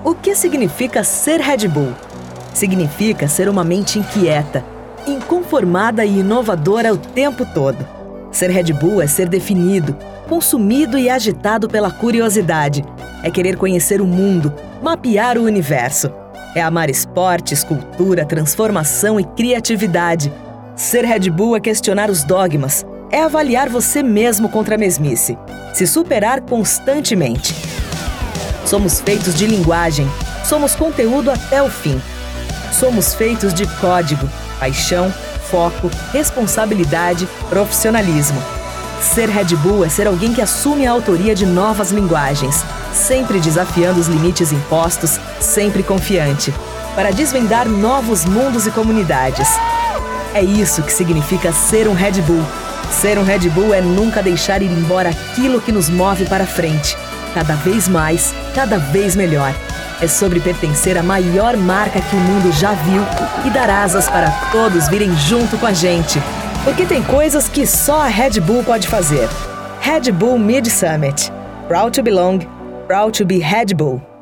O que significa ser Red Bull? Significa ser uma mente inquieta, inconformada e inovadora o tempo todo. Ser Red Bull é ser definido, consumido e agitado pela curiosidade. É querer conhecer o mundo, mapear o universo. É amar esportes, cultura, transformação e criatividade. Ser Red Bull é questionar os dogmas. É avaliar você mesmo contra a mesmice. Se superar constantemente. Somos feitos de linguagem. Somos conteúdo até o fim. Somos feitos de código, paixão, foco, responsabilidade, profissionalismo. Ser Red Bull é ser alguém que assume a autoria de novas linguagens, sempre desafiando os limites impostos, sempre confiante, para desvendar novos mundos e comunidades. É isso que significa ser um Red Bull. Ser um Red Bull é nunca deixar ir embora aquilo que nos move para frente, cada vez mais, cada vez melhor. É sobre pertencer à maior marca que o mundo já viu e dar asas para todos virem junto com a gente. Porque tem coisas que só a Red Bull pode fazer. Red Bull Mid Summit. Proud to belong, proud to be Red Bull.